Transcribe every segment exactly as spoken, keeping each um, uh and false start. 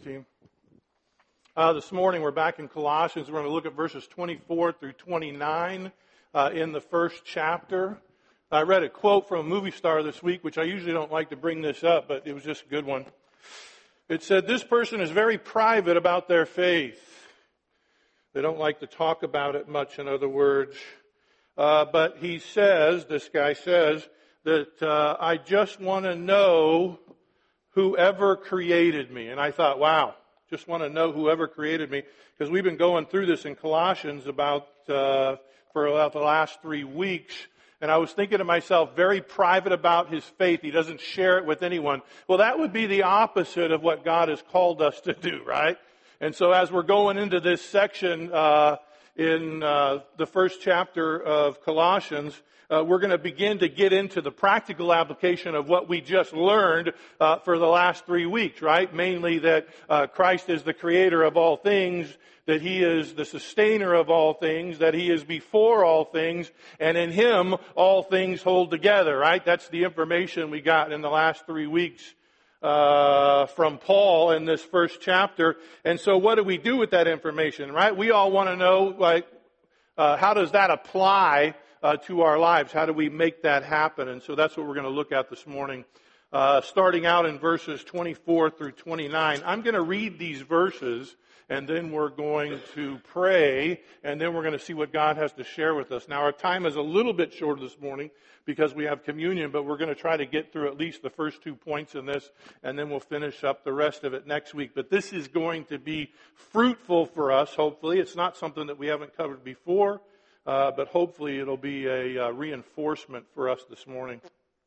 team. Uh, this morning we're back in Colossians. We're going to look at verses twenty-four through twenty-nine uh, in the first chapter. I read a quote from a movie star this week, which I usually don't like to bring this up, but it was just a good one. It said, "This person is very private about their faith. They don't like to talk about it much, in other words. Uh, but he says, this guy says, that uh, I just want to know whoever created me." And I thought, wow, just want to know whoever created me. Because we've been going through this in Colossians about uh, for about the last three weeks. And I was thinking to myself, very private about his faith. He doesn't share it with anyone. Well, that would be the opposite of what God has called us to do, right? And so as we're going into this section uh, in uh, the first chapter of Colossians, uh, we're going to begin to get into the practical application of what we just learned uh, for the last three weeks, right? Mainly that uh, Christ is the creator of all things, that He is the sustainer of all things, that He is before all things, and in Him all things hold together, right? That's the information we got in the last three weeks uh, from Paul in this first chapter. And so what do we do with that information, right? We all want to know, like, uh, how does that apply uh, to our lives? How do we make that happen? And so that's what we're going to look at this morning. Uh, starting out in verses twenty-four through twenty-nine. I'm going to read these verses, and then we're going to pray, and then we're going to see what God has to share with us. Now, our time is a little bit short this morning because we have communion, but we're going to try to get through at least the first two points in this, and then we'll finish up the rest of it next week. But this is going to be fruitful for us, hopefully. It's not something that we haven't covered before, uh, but hopefully it'll be a uh, reinforcement for us this morning.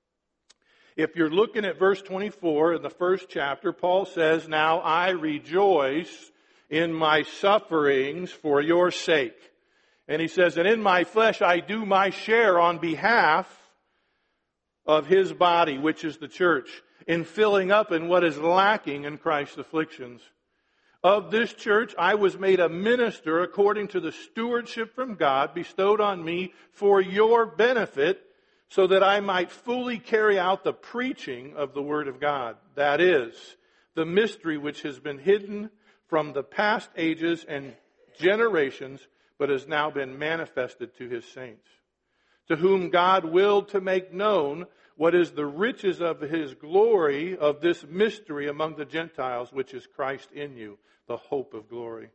If you're looking at verse twenty-four in the first chapter, Paul says, "Now I rejoice in my sufferings for your sake." And he says, "And in my flesh I do my share on behalf of His body, which is the church, in filling up in what is lacking in Christ's afflictions. Of this church I was made a minister according to the stewardship from God bestowed on me for your benefit, so that I might fully carry out the preaching of the Word of God. That is, the mystery which has been hidden from the past ages and generations, but has now been manifested to His saints, to whom God willed to make known what is the riches of His glory of this mystery among the Gentiles, which is Christ in you, the hope of glory.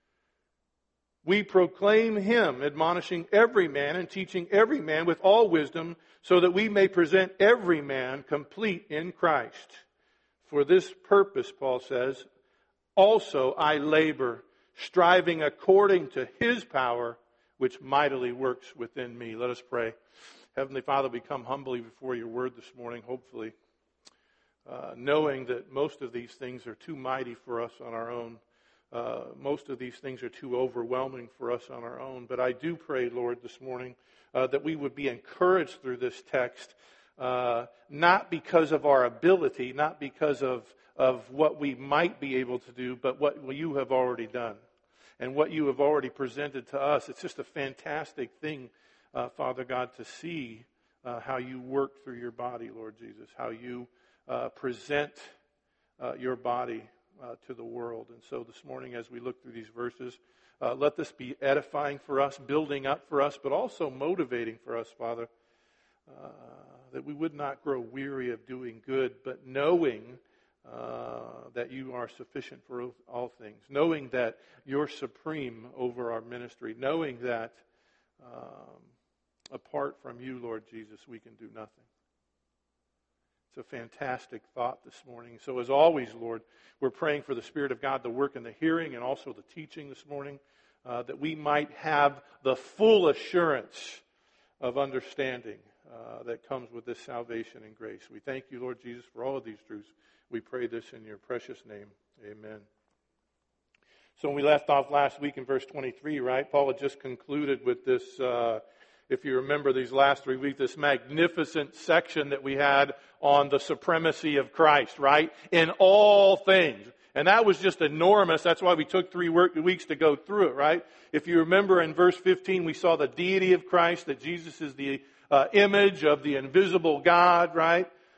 We proclaim Him, admonishing every man and teaching every man with all wisdom, so that we may present every man complete in Christ. For this purpose," Paul says, "also I labor, striving according to His power, which mightily works within me." Let us pray. Heavenly Father, we come humbly before your word this morning, hopefully, uh, knowing that most of these things are too mighty for us on our own. Uh, most of these things are too overwhelming for us on our own. But I do pray, Lord, this morning uh, that we would be encouraged through this text, uh, not because of our ability, not because of, of what we might be able to do, but what you have already done and what you have already presented to us. It's just a fantastic thing, uh, Father God, to see uh, how you work through your body, Lord Jesus, how you uh, present uh, your body Uh, to the world. And so this morning, as we look through these verses, uh, let this be edifying for us, building up for us, but also motivating for us, Father, uh, that we would not grow weary of doing good, but knowing uh, that you are sufficient for all things, knowing that you're supreme over our ministry, knowing that um, apart from you, Lord Jesus, we can do nothing. It's a fantastic thought this morning. So as always, Lord, we're praying for the Spirit of God to work in the hearing and also the teaching this morning, uh, that we might have the full assurance of understanding uh, that comes with this salvation and grace. We thank you, Lord Jesus, for all of these truths. We pray this in your precious name. Amen. So when we left off last week in verse twenty-three, right, Paul had just concluded with this, uh, if you remember these last three weeks, this magnificent section that we had on the supremacy of Christ, right? In all things. And that was just enormous. That's why we took three weeks to go through it, right? If you remember in verse fifteen, we saw the deity of Christ, that Jesus is the uh, image of the invisible God, right?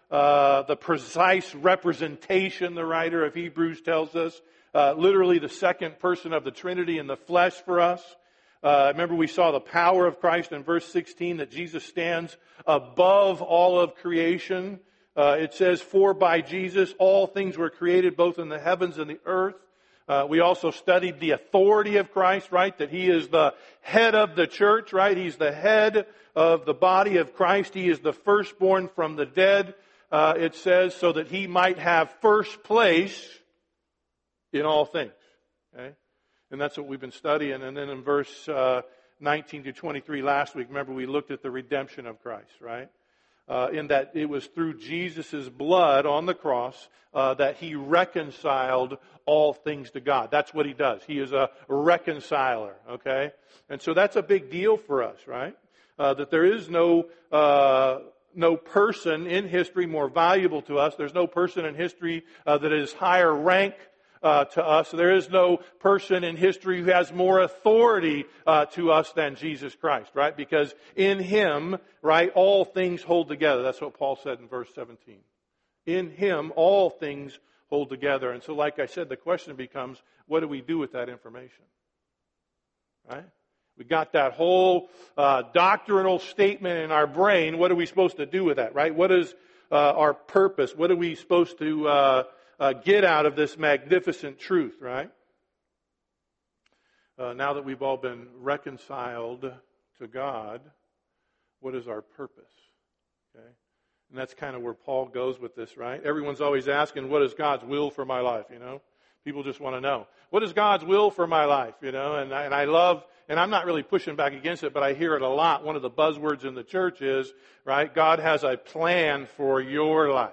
uh, the precise representation, the writer of Hebrews tells us, uh, literally the second person of the Trinity in the flesh for us. Uh, remember we saw the power of Christ in verse sixteen, that Jesus stands above all of creation. Uh, it says, for by Jesus all things were created, both in the heavens and the earth. Uh, we also studied the authority of Christ, right? That He is the head of the church, right? He's the head of the body of Christ. He is the firstborn from the dead, uh, it says, so that He might have first place in all things. Okay? And that's what we've been studying. And then in verse uh, nineteen to twenty-three last week, remember we looked at the redemption of Christ, right? Uh, in that it was through Jesus' blood on the cross uh, that He reconciled all things to God. That's what He does. He is a reconciler, okay? And so that's a big deal for us, right? Uh, that there is no uh, no person in history more valuable to us. There's no person in history uh, that is higher rank Uh, to us. There is no person in history who has more authority uh, to us than Jesus Christ, right? Because in Him, right, all things hold together. That's what Paul said in verse seventeen. In Him, all things hold together. And so, like I said, the question becomes, what do we do with that information? Right? We got that whole uh, doctrinal statement in our brain. What are we supposed to do with that, right? What is uh, our purpose? What are we supposed to uh, Uh, get out of this magnificent truth, right? Uh, now that we've all been reconciled to God, what is our purpose? Okay, and that's kind of where Paul goes with this, right? Everyone's always asking, what is God's will for my life, you know? People just want to know. What is God's will for my life, you know? And I, and I love, and I'm not really pushing back against it, but I hear it a lot. One of the buzzwords in the church is, right, God has a plan for your life.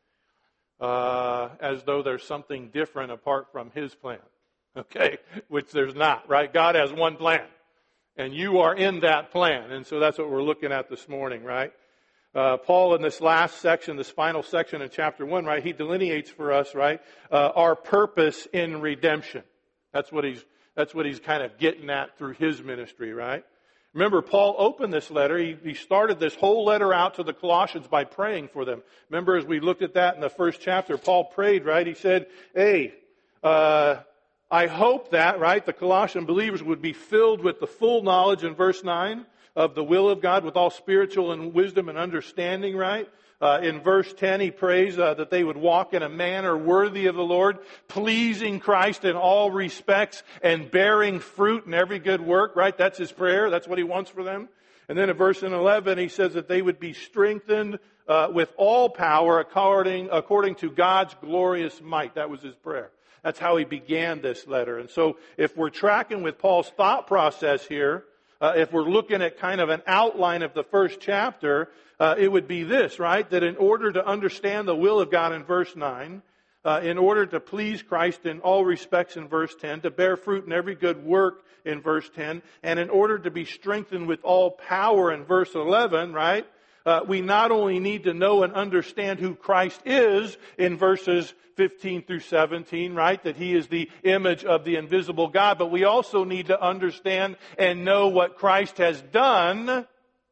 Uh, as though there's something different apart from His plan. Okay? Which there's not, right? God has one plan. And you are in that plan. And so that's what we're looking at this morning, right? Uh, Paul in this last section, this final section in chapter one, right? He delineates for us, right? Uh, our purpose in redemption. That's what he's, that's what he's kind of getting at through his ministry, right? Remember, Paul opened this letter. He, he started this whole letter out to the Colossians by praying for them. Remember, as we looked at that in the first chapter, Paul prayed, right? He said, hey, uh, I hope that, right, the Colossian believers would be filled with the full knowledge in verse nine of the will of God with all spiritual and wisdom and understanding, right? Uh, in verse ten, he prays uh, that they would walk in a manner worthy of the Lord, pleasing Christ in all respects and bearing fruit in every good work, right? That's his prayer. That's what he wants for them. And then in verse eleven, he says that they would be strengthened uh, with all power according, according to God's glorious might. That was his prayer. That's how he began this letter. And so if we're tracking with Paul's thought process here, uh, if we're looking at kind of an outline of the first chapter, Uh, it would be this, right? That in order to understand the will of God in verse nine, uh, in order to please Christ in all respects in verse ten, to bear fruit in every good work in verse ten, and in order to be strengthened with all power in verse eleven, right? Uh, we not only need to know and understand who Christ is in verses fifteen through seventeen, right? That He is the image of the invisible God, but we also need to understand and know what Christ has done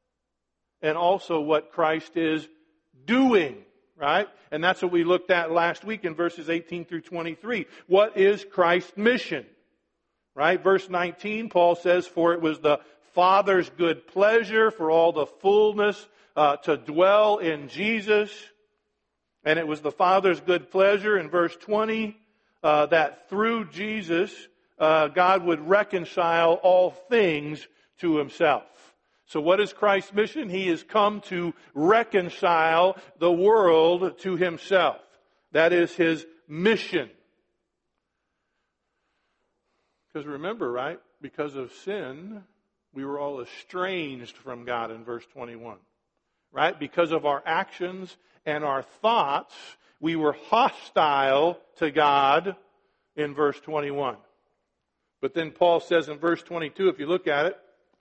and also what Christ is doing, right? And that's what we looked at last week in verses eighteen through twenty-three. What is Christ's mission? Right? Verse nineteen, Paul says, for it was the Father's good pleasure for all the fullness uh, to dwell in Jesus. And it was the Father's good pleasure in verse twenty uh, that through Jesus, uh, God would reconcile all things to Himself. So what is Christ's mission? He has come to reconcile the world to Himself. That is His mission. Because remember, right? Because of sin, we were all estranged from God in verse twenty-one. Right? Because of our actions and our thoughts, we were hostile to God in verse twenty-one. But then Paul says in verse twenty-two, if you look at it,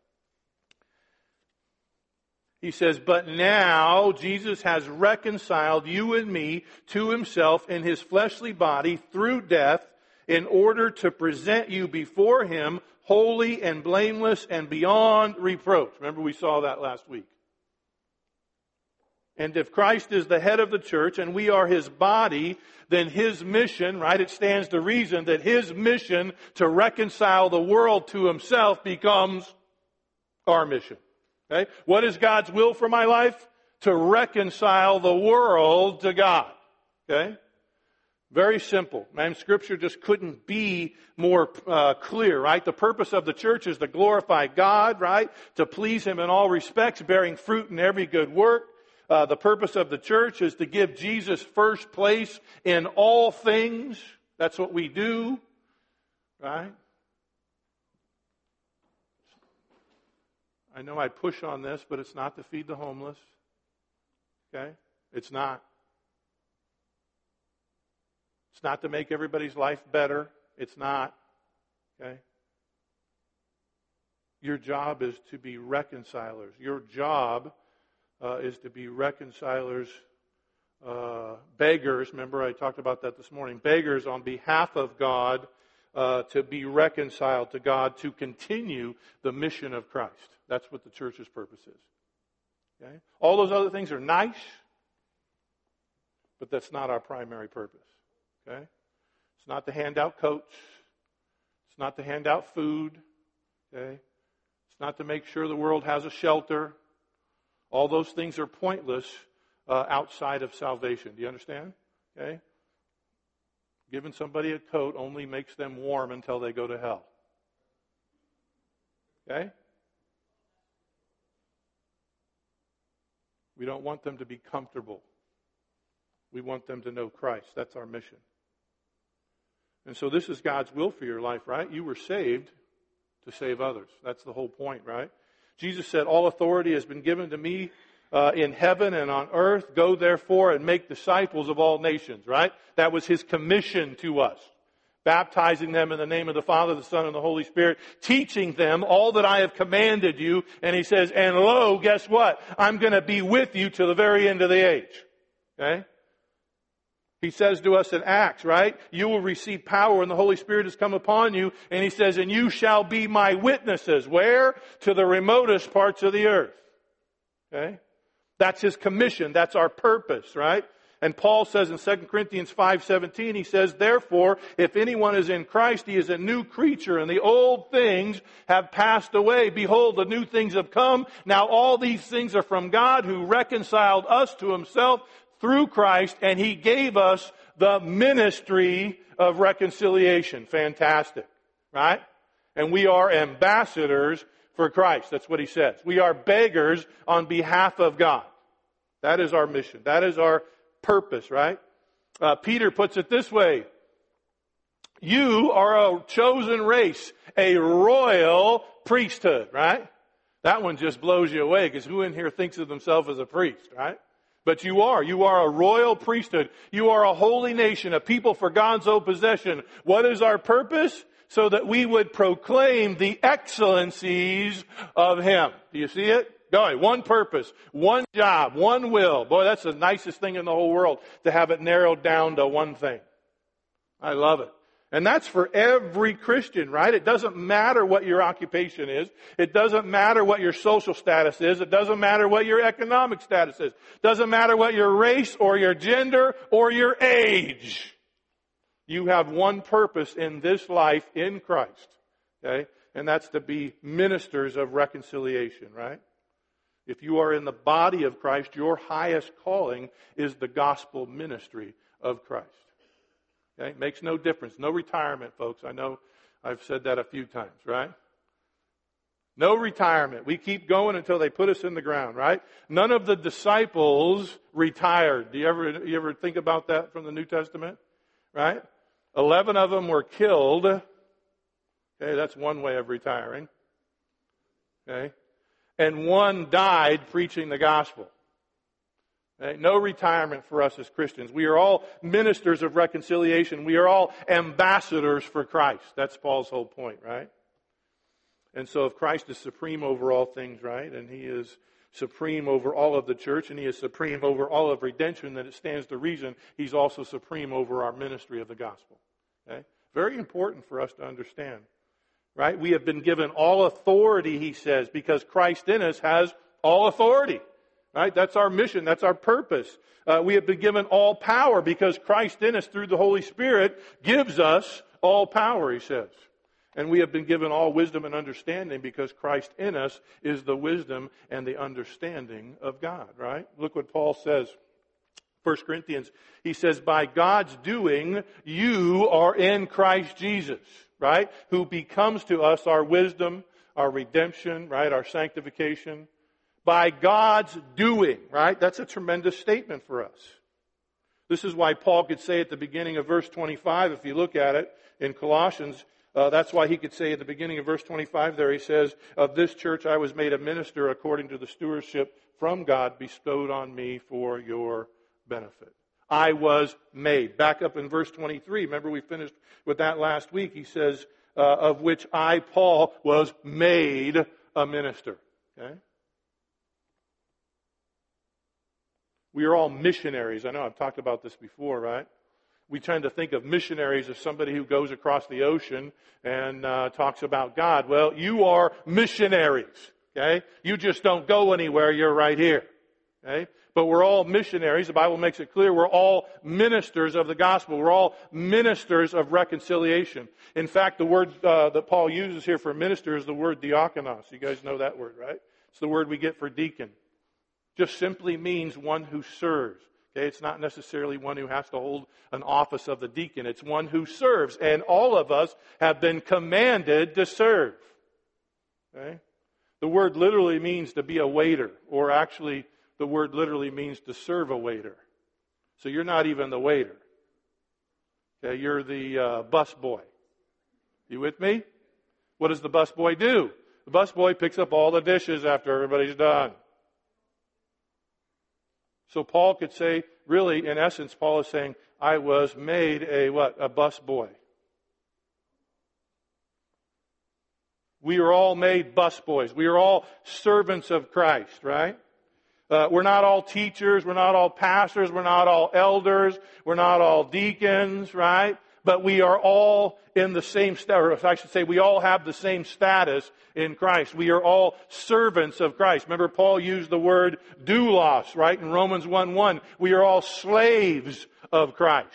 he says, but now Jesus has reconciled you and me to Himself in His fleshly body through death in order to present you before Him holy and blameless and beyond reproach. Remember we saw that last week. And if Christ is the head of the church and we are His body, then His mission, right, it stands to reason that His mission to reconcile the world to Himself becomes our mission. Okay? What is God's will for my life? To reconcile the world to God. Okay? Very simple. Man, Scripture just couldn't be more uh, clear, right? The purpose of the church is to glorify God, right? To please Him in all respects, bearing fruit in every good work. Uh, the purpose of the church is to give Jesus first place in all things. That's what we do, right? I know I push on this, but it's not to feed the homeless. Okay? It's not. It's not to make everybody's life better. It's not. Okay? Your job is to be reconcilers. Your job Uh, is to be reconcilers, uh, beggars. Remember, I talked about that this morning. Beggars on behalf of God uh, to be reconciled to God, to continue the mission of Christ. That's what the church's purpose is. Okay? All those other things are nice, but that's not our primary purpose. Okay? It's not to hand out coats. It's not to hand out food. Okay? It's not to make sure the world has a shelter. All those things are pointless uh, outside of salvation. Do you understand? Okay? Giving somebody a coat only makes them warm until they go to hell. Okay? We don't want them to be comfortable. We want them to know Christ. That's our mission. And so this is God's will for your life, right? You were saved to save others. That's the whole point, right? Jesus said, all authority has been given to me uh, in heaven and on earth. Go therefore and make disciples of all nations, right? That was His commission to us. Baptizing them in the name of the Father, the Son, and the Holy Spirit. Teaching them all that I have commanded you. And He says, and lo, guess what? I'm going to be with you to the very end of the age. Okay? He says to us in Acts, right? You will receive power when the Holy Spirit has come upon you. And He says, and you shall be my witnesses. Where? To the remotest parts of the earth. Okay? That's His commission. That's our purpose, right? And Paul says in Second Corinthians five seventeen, he says, therefore, if anyone is in Christ, he is a new creature, and the old things have passed away. Behold, the new things have come. Now all these things are from God, who reconciled us to Himself through Christ, and He gave us the ministry of reconciliation. Fantastic, right? And we are ambassadors for Christ. That's what he says. We are beggars on behalf of God. That is our mission. That is our purpose, right? Uh, Peter puts it this way. You are a chosen race, a royal priesthood, right? That one just blows you away, because who in here thinks of themselves as a priest, right? But you are. You are a royal priesthood. You are a holy nation, a people for God's own possession. What is our purpose? So that we would proclaim the excellencies of Him. Do you see it? Boy, one purpose, one job, one will. Boy, that's the nicest thing in the whole world, to have it narrowed down to one thing. I love it. And that's for every Christian, right? It doesn't matter what your occupation is. It doesn't matter what your social status is. It doesn't matter what your economic status is. It doesn't matter what your race or your gender or your age. You have one purpose in this life in Christ, okay? And that's to be ministers of reconciliation, right? If you are in the body of Christ, your highest calling is the gospel ministry of Christ. Okay? It makes no difference. No retirement, folks. I know I've said that a few times, right? No retirement. We keep going until they put us in the ground, right? None of the disciples retired. Do you ever, you ever think about that from the New Testament? Right? Eleven of them were killed. Okay, that's one way of retiring. Okay? And one died preaching the gospel. Okay? No retirement for us as Christians. We are all ministers of reconciliation. We are all ambassadors for Christ. That's Paul's whole point, right? And so if Christ is supreme over all things, right, and He is supreme over all of the church, and He is supreme over all of redemption, then it stands to reason He's also supreme over our ministry of the gospel. Okay? Very important for us to understand. Right? We have been given all authority, he says, because Christ in us has all authority. Right? That's our mission. That's our purpose. Uh, we have been given all power because Christ in us through the Holy Spirit gives us all power, he says. And we have been given all wisdom and understanding because Christ in us is the wisdom and the understanding of God, right? Look what Paul says. First Corinthians, he says, by God's doing, you are in Christ Jesus, right? Who becomes to us our wisdom, our redemption, right? Our sanctification. By God's doing, right? That's a tremendous statement for us. This is why Paul could say at the beginning of verse twenty-five, if you look at it in Colossians, uh, that's why he could say at the beginning of verse twenty-five there, he says, of this church I was made a minister according to the stewardship from God bestowed on me for your benefit. I was made. Back up in verse twenty-three, remember we finished with that last week, he says, uh, of which I, Paul, was made a minister. Okay? We are all missionaries. I know I've talked about this before, right? We tend to think of missionaries as somebody who goes across the ocean and uh, talks about God. Well, you are missionaries, okay? You just don't go anywhere. You're right here, okay? But we're all missionaries. The Bible makes it clear we're all ministers of the gospel. We're all ministers of reconciliation. In fact, the word uh, that Paul uses here for minister is the word diakonos. You guys know that word, right? It's the word we get for deacon. Just simply means one who serves. Okay, it's not necessarily one who has to hold an office of the deacon. It's one who serves. And all of us have been commanded to serve. Okay? The word literally means to be a waiter. Or actually, the word literally means to serve a waiter. So you're not even the waiter. Okay, you're the uh, bus boy. You with me? What does the bus boy do? The bus boy picks up all the dishes after everybody's done. So Paul could say, really, in essence, Paul is saying, I was made a what? A bus boy. We are all made bus boys. We are all servants of Christ, right? Uh, we're not all teachers. We're not all pastors. We're not all elders. We're not all deacons, right? But we are all in the same status. I should say we all have the same status in Christ. We are all servants of Christ. Remember, Paul used the word doulos, right? In Romans one one. We are all slaves of Christ.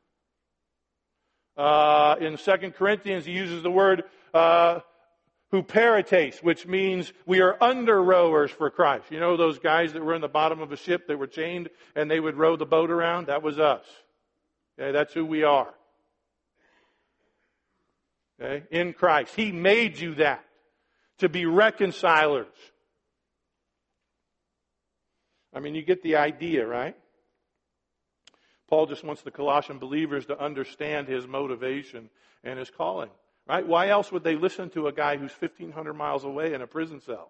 Uh, in Second Corinthians, he uses the word uh, huperites, which means we are under rowers for Christ. You know those guys that were in the bottom of a ship that were chained and they would row the boat around? That was us. Okay, that's who we are. Okay? In Christ. He made you that. To be reconcilers. I mean, you get the idea, right? Paul just wants the Colossian believers to understand his motivation and his calling. Right? Why else would they listen to a guy who's fifteen hundred miles away in a prison cell?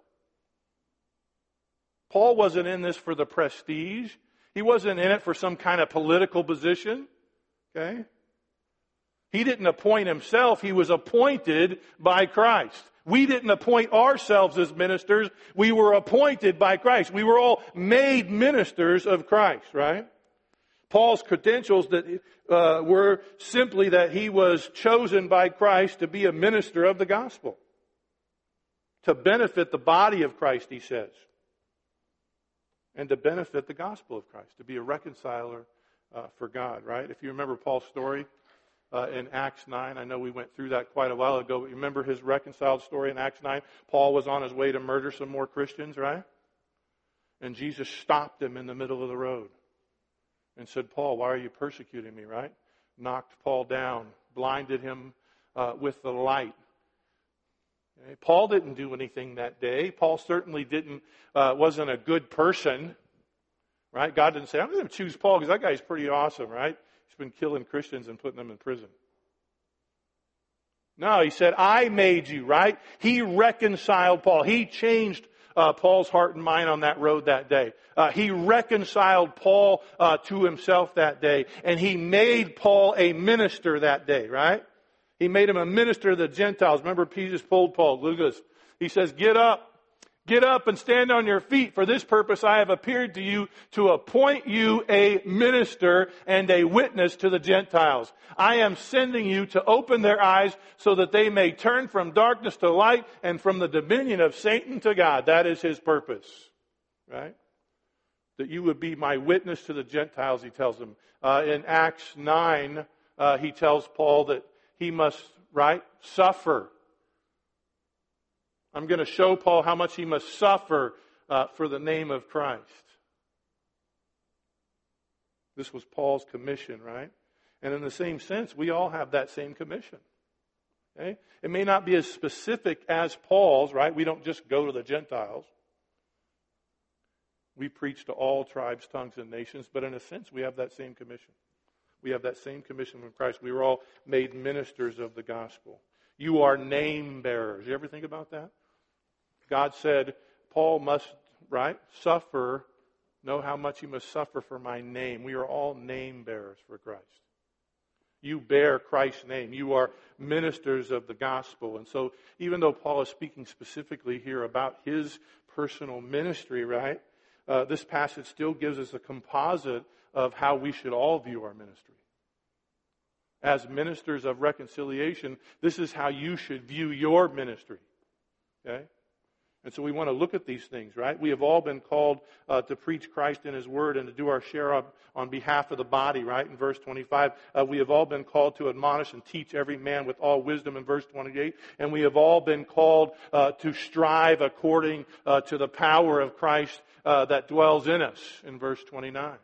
Paul wasn't in this for the prestige. He wasn't in it for some kind of political position. Okay? He didn't appoint himself. He was appointed by Christ. We didn't appoint ourselves as ministers. We were appointed by Christ. We were all made ministers of Christ, right? Paul's credentials that uh, were simply that he was chosen by Christ to be a minister of the gospel. To benefit the body of Christ, he says. And to benefit the gospel of Christ. To be a reconciler uh, for God, right? If you remember Paul's story, Uh, in Acts nine. I know we went through that quite a while ago, but you remember his reconciled story in Acts nine? Paul was on his way to murder some more Christians, right? And Jesus stopped him in the middle of the road and said, Paul, why are you persecuting me, right? Knocked Paul down, blinded him uh, with the light. Okay? Paul didn't do anything that day. Paul certainly didn't, uh, wasn't a good person, right? God didn't say, I'm going to choose Paul because that guy's pretty awesome, right? Been killing Christians and putting them in prison. No, he said, I made you, right? He reconciled Paul. He changed uh, Paul's heart and mind on that road that day. Uh, he reconciled Paul uh, to himself that day. And he made Paul a minister that day, right? He made him a minister of the Gentiles. Remember, Jesus told Paul, look at this. He says, get up. Get up and stand on your feet. For this purpose I have appeared to you to appoint you a minister and a witness to the Gentiles. I am sending you to open their eyes so that they may turn from darkness to light and from the dominion of Satan to God. That is his purpose. Right? That you would be my witness to the Gentiles, he tells them. Uh, in Acts nine, uh, he tells Paul that he must, right, suffer. I'm going to show Paul how much he must suffer uh, for the name of Christ. This was Paul's commission, right? And in the same sense, we all have that same commission. Okay? It may not be as specific as Paul's, right? We don't just go to the Gentiles. We preach to all tribes, tongues, and nations, but in a sense, we have that same commission. We have that same commission from Christ. We were all made ministers of the gospel. You are name bearers. You ever think about that? God said, Paul must, right, suffer, know how much he must suffer for my name. We are all name bearers for Christ. You bear Christ's name. You are ministers of the gospel. And so even though Paul is speaking specifically here about his personal ministry, right, uh, this passage still gives us a composite of how we should all view our ministry. As ministers of reconciliation, this is how you should view your ministry. Okay? And so we want to look at these things, right? We have all been called uh, to preach Christ in His Word and to do our share on, on behalf of the body, right? In verse twenty-five, uh, we have all been called to admonish and teach every man with all wisdom in verse twenty-eight. And we have all been called uh, to strive according uh, to the power of Christ uh, that dwells in us in verse twenty-nine.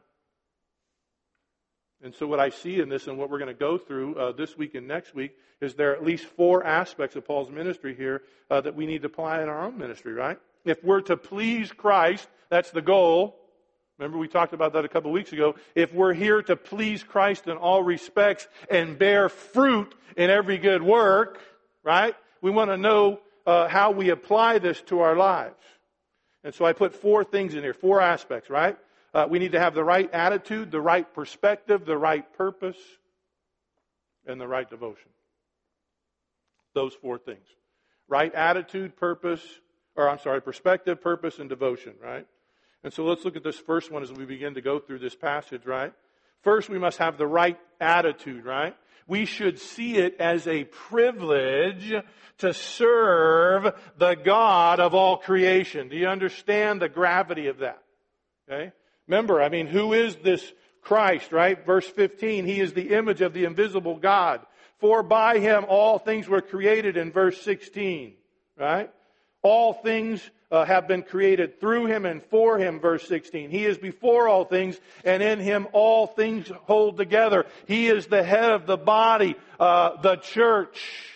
And so what I see in this and what we're going to go through uh, this week and next week is there are at least four aspects of Paul's ministry here uh, that we need to apply in our own ministry, right? If we're to please Christ, that's the goal. Remember we talked about that a couple of weeks ago. If we're here to please Christ in all respects and bear fruit in every good work, right? We want to know uh, how we apply this to our lives. And so I put four things in here, four aspects, right? Uh, we need to have the right attitude, the right perspective, the right purpose, and the right devotion. Those four things. Right attitude, purpose, or I'm sorry, perspective, purpose, and devotion, right? And so let's look at this first one as we begin to go through this passage, right? First, we must have the right attitude, right? We should see it as a privilege to serve the God of all creation. Do you understand the gravity of that? Okay? Remember, I mean, who is this Christ, right? Verse fifteen, He is the image of the invisible God. For by Him all things were created in verse sixteen, right? All things uh, have been created through Him and for Him, verse sixteen. He is before all things, and in Him all things hold together. He is the head of the body, uh, the church.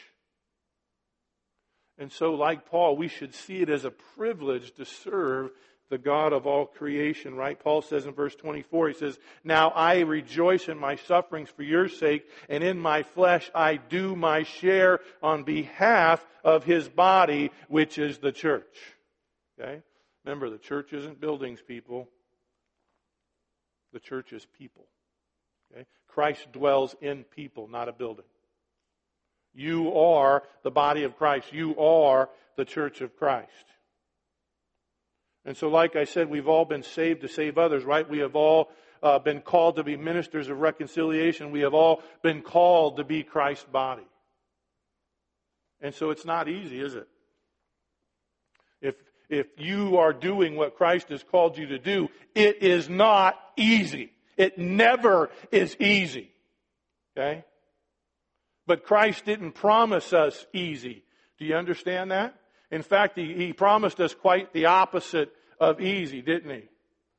And so, like Paul, we should see it as a privilege to serve the God of all creation, right? Paul says in verse twenty-four, he says, Now I rejoice in my sufferings for your sake, and in my flesh I do my share on behalf of His body, which is the church. Okay? Remember, the church isn't buildings, people. The church is people. Okay? Christ dwells in people, not a building. You are the body of Christ. You are the church of Christ. And so, like I said, we've all been saved to save others, right? We have all uh, been called to be ministers of reconciliation. We have all been called to be Christ's body. And so it's not easy, is it? If, if you are doing what Christ has called you to do, it is not easy. It never is easy. Okay? But Christ didn't promise us easy. Do you understand that? In fact, he, he promised us quite the opposite of easy, didn't He?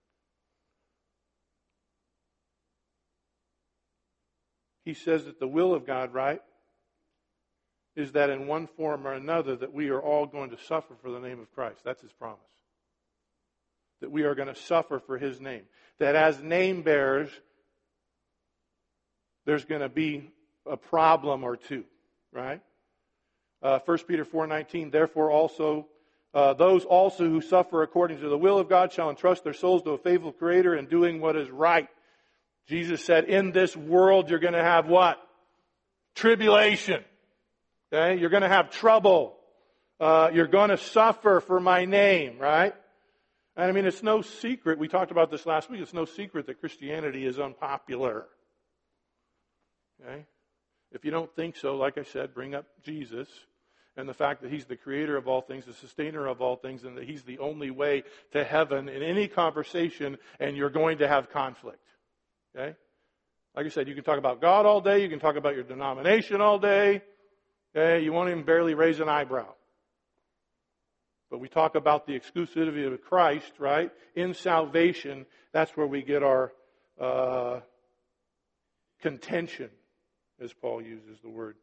He says that the will of God, right, is that in one form or another that we are all going to suffer for the name of Christ. That's His promise. That we are going to suffer for His name. That as name bearers, there's going to be a problem or two, right? Uh, First Peter four nineteen, therefore also, uh, those also who suffer according to the will of God shall entrust their souls to a faithful Creator in doing what is right. Jesus said, in this world you're going to have what? Tribulation. Okay? You're going to have trouble. Uh, you're going to suffer for my name, right? And I mean, it's no secret, we talked about this last week, it's no secret that Christianity is unpopular. Okay? If you don't think so, like I said, bring up Jesus and the fact that He's the creator of all things, the sustainer of all things, and that He's the only way to heaven in any conversation, and you're going to have conflict. Okay? Like I said, you can talk about God all day, you can talk about your denomination all day, okay? You won't even barely raise an eyebrow. But we talk about the exclusivity of Christ, right? In salvation, that's where we get our uh, contention, as Paul uses the word.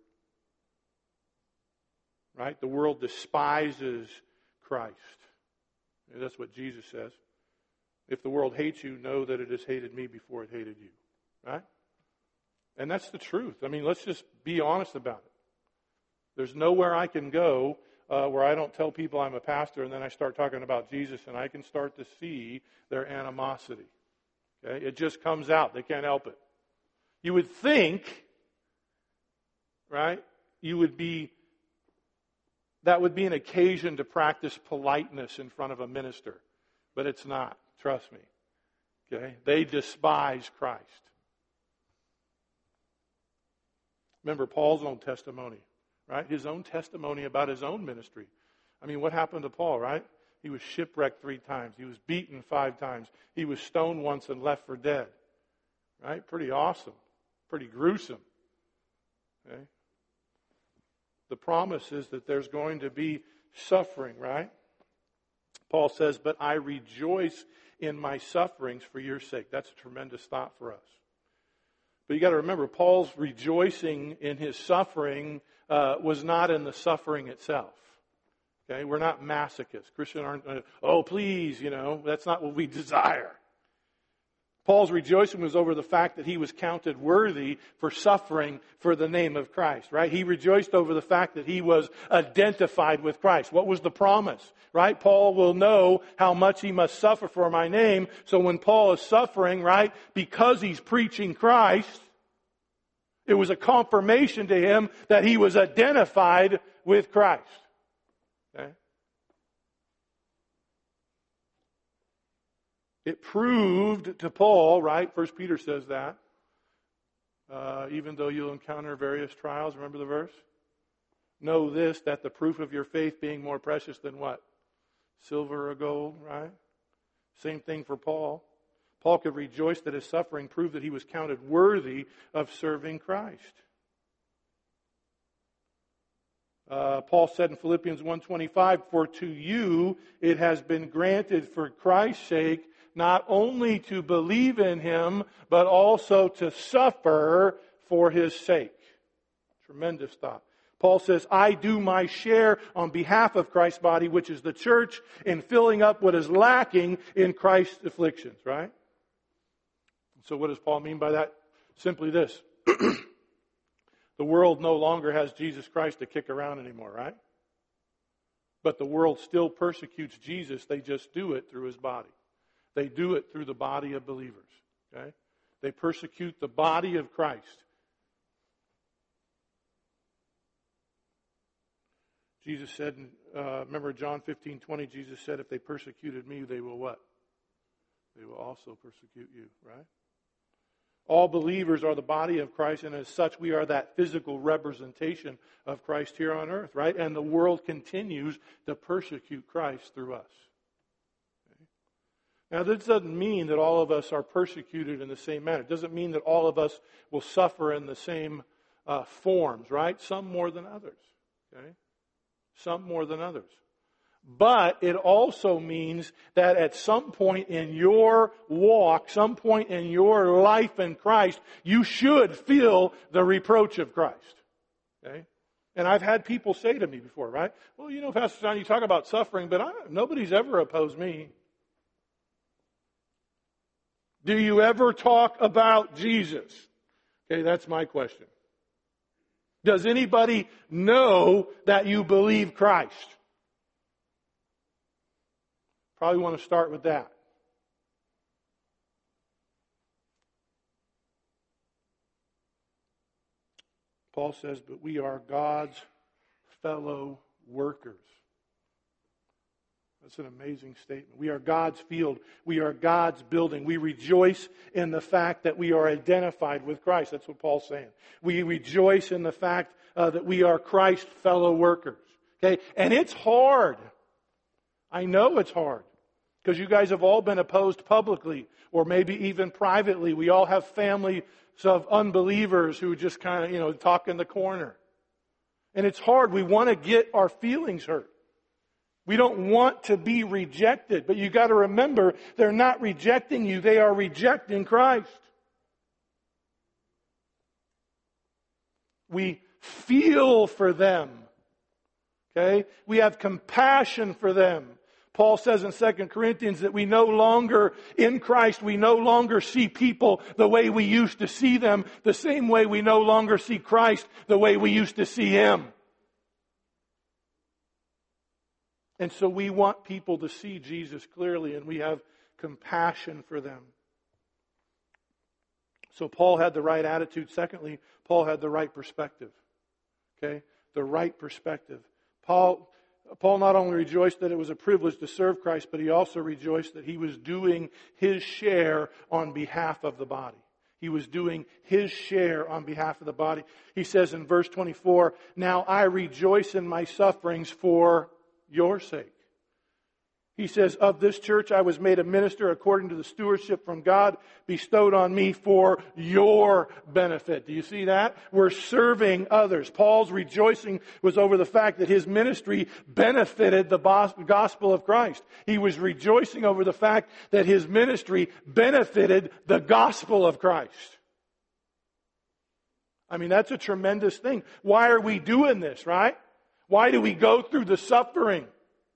Right? The world despises Christ. And that's what Jesus says. If the world hates you, know that it has hated me before it hated you. Right? And that's the truth. I mean, let's just be honest about it. There's nowhere I can go uh, where I don't tell people I'm a pastor and then I start talking about Jesus and I can start to see their animosity. Okay? It just comes out. They can't help it. You would think, right, you would be, that would be an occasion to practice politeness in front of a minister. But it's not. Trust me. Okay? They despise Christ. Remember Paul's own testimony, right? His own testimony about his own ministry. I mean, what happened to Paul, right? He was shipwrecked three times. He was beaten five times. He was stoned once and left for dead. Right? Pretty awesome. Pretty gruesome. Okay? The promise is that there's going to be suffering, right? Paul says, but I rejoice in my sufferings for your sake. That's a tremendous thought for us. But you got to remember, Paul's rejoicing in his suffering uh, was not in the suffering itself. Okay, we're not masochists. Christians aren't, uh, oh, please, you know, that's not what we desire. Paul's rejoicing was over the fact that he was counted worthy for suffering for the name of Christ, right? He rejoiced over the fact that he was identified with Christ. What was the promise, right? Paul will know how much he must suffer for my name. So when Paul is suffering, right, because he's preaching Christ, it was a confirmation to him that he was identified with Christ. Okay? It proved to Paul, right? First Peter says that. Uh, even though you'll encounter various trials, remember the verse? Know this, that the proof of your faith being more precious than what? Silver or gold, right? Same thing for Paul. Paul could rejoice that his suffering proved that he was counted worthy of serving Christ. Uh, Paul said in Philippians one twenty-five, for to you it has been granted for Christ's sake not only to believe in Him, but also to suffer for His sake. Tremendous thought. Paul says, I do my share on behalf of Christ's body, which is the church, in filling up what is lacking in Christ's afflictions, right? So what does Paul mean by that? Simply this. The world no longer has Jesus Christ to kick around anymore, right? But the world still persecutes Jesus. They just do it through His body. They do it through the body of believers. Okay? They persecute the body of Christ. Jesus said, uh, remember John fifteen twenty, Jesus said, if they persecuted me, they will what? They will also persecute you, right? All believers are the body of Christ, and as such, we are that physical representation of Christ here on earth, right? And the world continues to persecute Christ through us. Okay? Now, this doesn't mean that all of us are persecuted in the same manner. It doesn't mean that all of us will suffer in the same uh, forms, right? Some more than others, okay? Some more than others. But it also means that at some point in your walk, some point in your life in Christ, you should feel the reproach of Christ. Okay? And I've had people say to me before, right? Well, you know, Pastor John, you talk about suffering, but I, nobody's ever opposed me. Do you ever talk about Jesus? Okay, that's my question. Does anybody know that you believe Christ? Probably want to start with that. Paul says, but we are God's fellow workers. That's an amazing statement. We are God's field. We are God's building. We rejoice in the fact that we are identified with Christ. That's what Paul's saying. We rejoice in the fact uh, that we are Christ's fellow workers. Okay? And it's hard. I know it's hard. Because you guys have all been opposed publicly or maybe even privately. We all have families of unbelievers who just kind of, you know, talk in the corner. And it's hard. We want to get our feelings hurt. We don't want to be rejected. But you got to remember, they're not rejecting you. They are rejecting Christ. We feel for them. Okay? We have compassion for them. Paul says in Second Corinthians that we no longer, in Christ, we no longer see people the way we used to see them, the same way we no longer see Christ the way we used to see Him. And so we want people to see Jesus clearly, and we have compassion for them. So Paul had the right attitude. Secondly, Paul had the right perspective. Okay? The right perspective. Paul... Paul not only rejoiced that it was a privilege to serve Christ, but he also rejoiced that he was doing his share on behalf of the body. He was doing his share on behalf of the body. He says in verse twenty-four, "Now I rejoice in my sufferings for your sake." He says, "Of this church I was made a minister according to the stewardship from God bestowed on me for your benefit." Do you see that? We're serving others. Paul's rejoicing was over the fact that his ministry benefited the gospel of Christ. He was rejoicing over the fact that his ministry benefited the gospel of Christ. I mean, that's a tremendous thing. Why are we doing this, right? Why do we go through the suffering?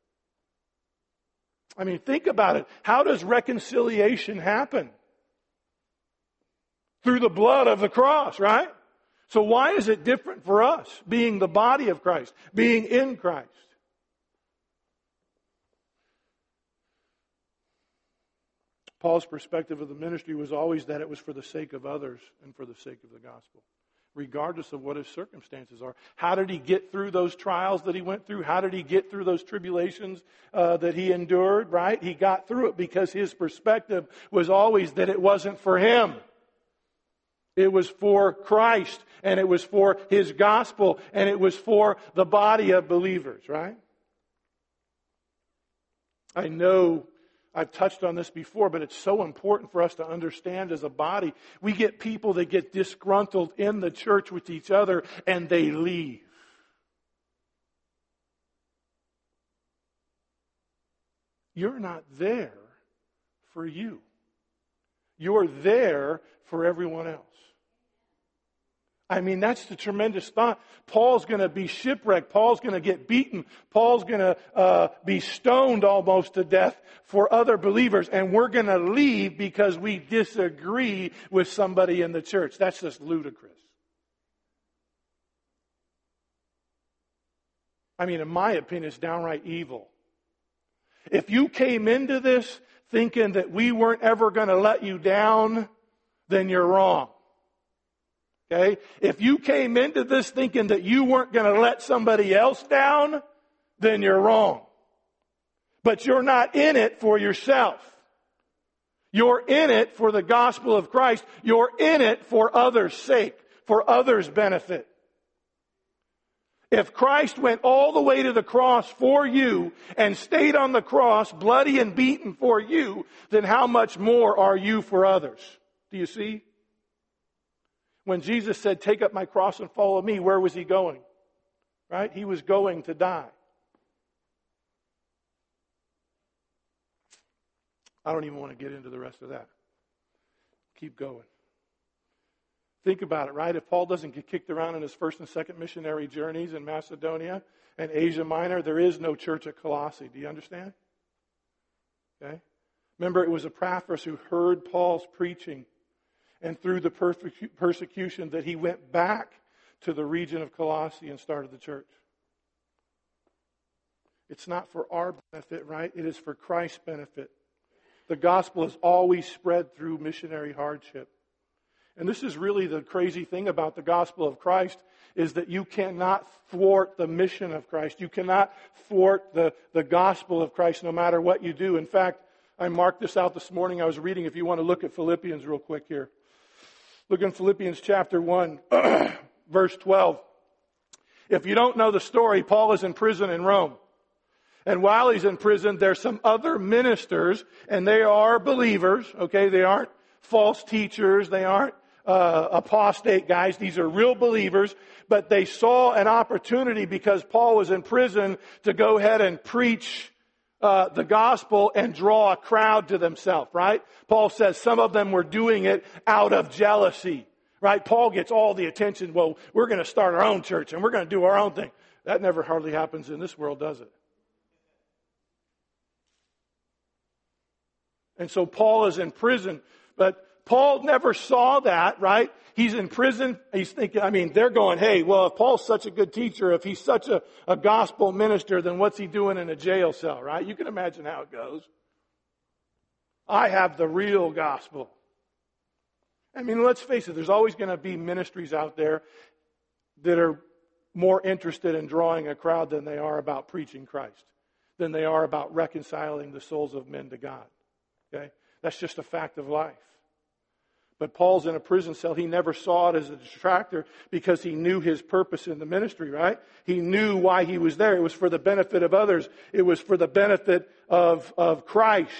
I mean, think about it. How does reconciliation happen? Through the blood of the cross, right? So why is it different for us, being the body of Christ, being in Christ? Paul's perspective of the ministry was always that it was for the sake of others and for the sake of the gospel, regardless of what his circumstances are. How did he get through those trials that he went through? How did he get through those tribulations uh, that he endured, right? He got through it because his perspective was always that it wasn't for him. It was for Christ, and it was for His gospel, and it was for the body of believers, right? I know I've touched on this before, but it's so important for us to understand as a body. We get people that get disgruntled in the church with each other and they leave. You're not there for you. You're there for everyone else. I mean, that's the tremendous thought. Paul's going to be shipwrecked. Paul's going to get beaten. Paul's going to uh, be stoned almost to death for other believers. And we're going to leave because we disagree with somebody in the church. That's just ludicrous. I mean, in my opinion, it's downright evil. If you came into this thinking that we weren't ever going to let you down, then you're wrong. Okay? If you came into this thinking that you weren't going to let somebody else down, then you're wrong. But you're not in it for yourself. You're in it for the gospel of Christ. You're in it for others' sake, for others' benefit. If Christ went all the way to the cross for you and stayed on the cross, bloody and beaten for you, then how much more are you for others? Do you see? When Jesus said, "Take up my cross and follow me," where was He going? Right? He was going to die. I don't even want to get into the rest of that. Keep going. Think about it, right? If Paul doesn't get kicked around in his first and second missionary journeys in Macedonia and Asia Minor, there is no church at Colossae. Do you understand? Okay? Remember, it was Epaphras who heard Paul's preaching, and through the persecution that he went back to the region of Colossae and started the church. It's not for our benefit, right? It is for Christ's benefit. The gospel is always spread through missionary hardship. And this is really the crazy thing about the gospel of Christ, is that you cannot thwart the mission of Christ. You cannot thwart the, the gospel of Christ no matter what you do. In fact, I marked this out this morning. I was reading, if you want to look at Philippians real quick here. Look in Philippians chapter one, verse twelve. If you don't know the story, Paul is in prison in Rome. And while he's in prison, there's some other ministers, and they are believers, okay? They aren't false teachers. They aren't uh, apostate guys. These are real believers. But they saw an opportunity because Paul was in prison to go ahead and preach uh, the gospel and draw a crowd to themselves, right? Paul says some of them were doing it out of jealousy, right? Paul gets all the attention. Well, we're going to start our own church and we're going to do our own thing. That never hardly happens in this world, does it? And so Paul is in prison, but Paul never saw that, right? He's in prison. He's thinking, I mean, they're going, hey, well, if Paul's such a good teacher, if he's such a, a gospel minister, then what's he doing in a jail cell, right? You can imagine how it goes. I have the real gospel. I mean, let's face it, there's always going to be ministries out there that are more interested in drawing a crowd than they are about preaching Christ, than they are about reconciling the souls of men to God. Okay? That's just a fact of life. But Paul's in a prison cell. He never saw it as a distractor because he knew his purpose in the ministry, right? He knew why he was there. It was for the benefit of others. It was for the benefit of, of Christ.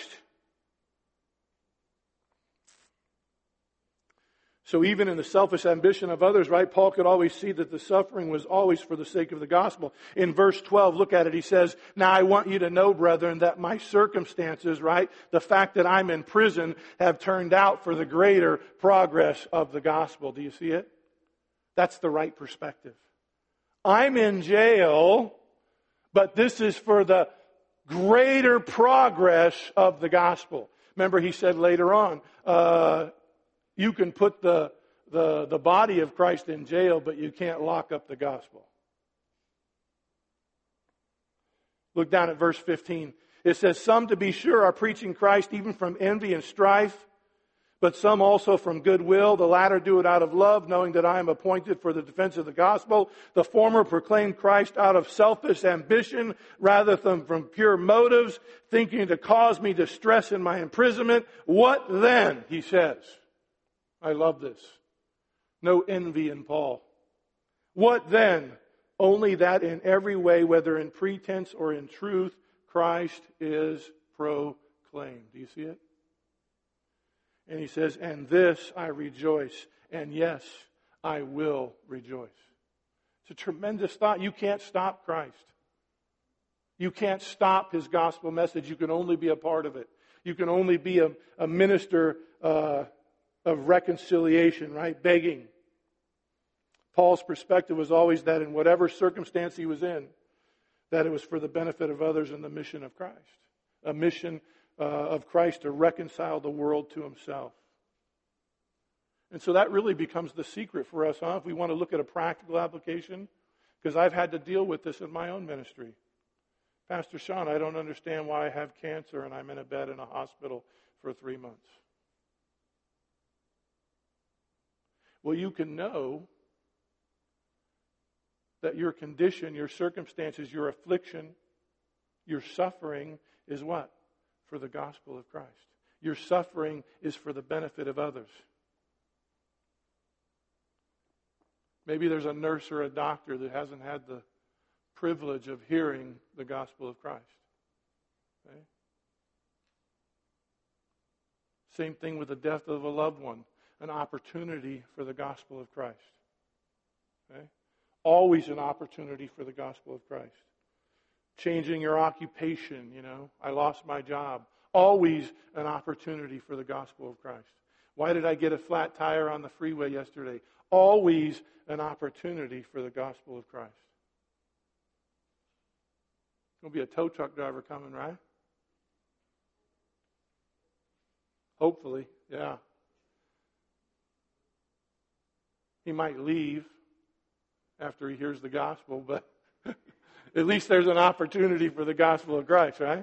So even in the selfish ambition of others, right, Paul could always see that the suffering was always for the sake of the gospel. In verse twelve, look at it. He says, now I want you to know, brethren, that my circumstances, right, the fact that I'm in prison have turned out for the greater progress of the gospel. Do you see it? That's the right perspective. I'm in jail, but this is for the greater progress of the gospel. Remember, he said later on, uh, you can put the, the, the body of Christ in jail, but you can't lock up the gospel. Look down at verse fifteen. It says, some to be sure are preaching Christ even from envy and strife, but some also from goodwill. The latter do it out of love, knowing that I am appointed for the defense of the gospel. The former proclaim Christ out of selfish ambition rather than from pure motives, thinking to cause me distress in my imprisonment. What then, he says. I love this. No envy in Paul. What then? Only that in every way, whether in pretense or in truth, Christ is proclaimed. Do you see it? And he says, and this I rejoice, and yes, I will rejoice. It's a tremendous thought. You can't stop Christ. You can't stop his gospel message. You can only be a part of it. You can only be a, a minister uh, of reconciliation, right? Begging. Paul's perspective was always that in whatever circumstance he was in, that it was for the benefit of others and the mission of Christ. A mission uh, of Christ to reconcile the world to himself. And so that really becomes the secret for us, huh? If we want to look at a practical application, because I've had to deal with this in my own ministry. Pastor Sean, I don't understand why I have cancer and I'm in a bed in a hospital for three months. Well, you can know that your condition, your circumstances, your affliction, your suffering is what? For the gospel of Christ. Your suffering is for the benefit of others. Maybe there's a nurse or a doctor that hasn't had the privilege of hearing the gospel of Christ. Okay? Same thing with the death of a loved one. An opportunity for the gospel of Christ. Okay? Always an opportunity for the gospel of Christ. Changing your occupation, you know. I lost my job. Always an opportunity for the gospel of Christ. Why did I get a flat tire on the freeway yesterday? Always an opportunity for the gospel of Christ. There's going to be a tow truck driver coming, right? Hopefully, yeah. He might leave after he hears the gospel, but at least there's an opportunity for the gospel of Christ, right?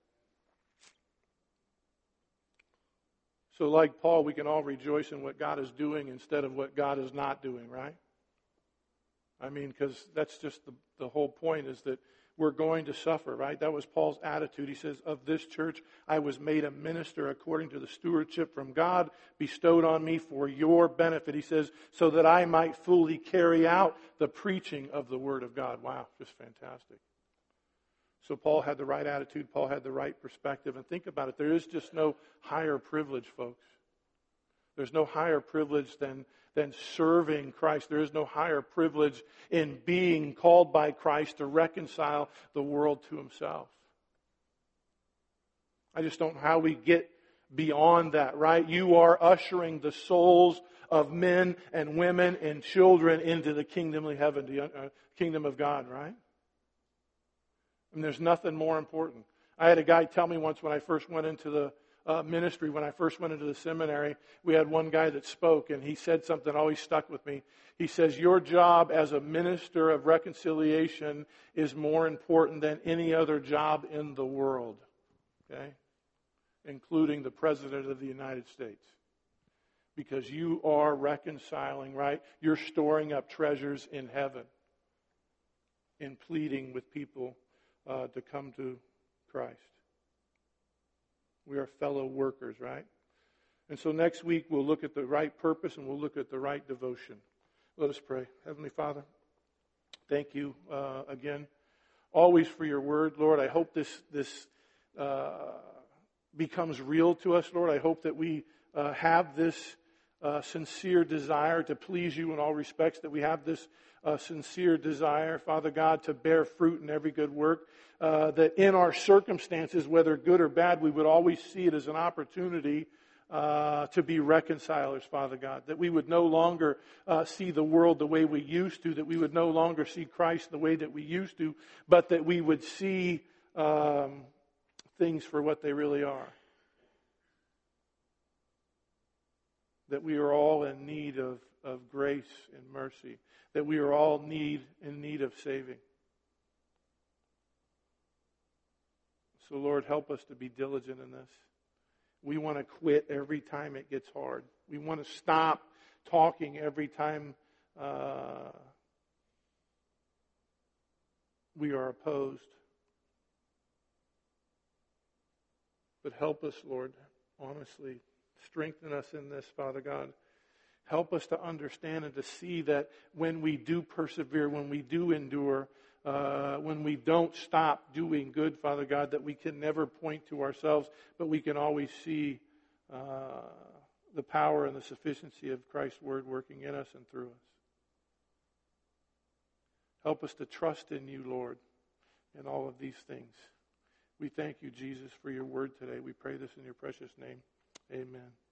So like Paul, we can all rejoice in what God is doing instead of what God is not doing, right? I mean, because that's just the, the whole point, is that we're going to suffer, right? That was Paul's attitude. He says, of this church, I was made a minister according to the stewardship from God bestowed on me for your benefit. He says, so that I might fully carry out the preaching of the Word of God. Wow, just fantastic. So Paul had the right attitude. Paul had the right perspective. And think about it. There is just no higher privilege, folks. There's no higher privilege than, than serving Christ. There is no higher privilege in being called by Christ to reconcile the world to Himself. I just don't know how we get beyond that, right? You are ushering the souls of men and women and children into the kingdom of heaven, the uh, kingdom of God, right? And there's nothing more important. I had a guy tell me once when I first went into the uh, ministry, when I first went into the seminary, we had one guy that spoke, and he said something that always stuck with me. He says, your job as a minister of reconciliation is more important than any other job in the world, okay? Including the President of the United States. Because you are reconciling, right? You're storing up treasures in heaven in pleading with people Uh, to come to Christ. We are fellow workers, right? And so next week we'll look at the right purpose and we'll look at the right devotion. Let us pray. Heavenly Father, thank you uh, again, always for your word. Lord, I hope this, this uh, becomes real to us, Lord. I hope that we uh, have this uh, sincere desire to please you in all respects, that we have this a sincere desire, Father God, to bear fruit in every good work, uh, that in our circumstances, whether good or bad, we would always see it as an opportunity uh, to be reconcilers, Father God, that we would no longer uh, see the world the way we used to, that we would no longer see Christ the way that we used to, but that we would see um, things for what they really are. That we are all in need of, of grace and mercy. That we are all need in need of saving. So, Lord, help us to be diligent in this. We want to quit every time it gets hard. We want to stop talking every time uh, we are opposed. But help us, Lord, honestly. Strengthen us in this, Father God. Help us to understand and to see that when we do persevere, when we do endure, uh, when we don't stop doing good, Father God, that we can never point to ourselves, but we can always see uh, the power and the sufficiency of Christ's word working in us and through us. Help us to trust in you, Lord, in all of these things. We thank you, Jesus, for your word today. We pray this in your precious name. Amen.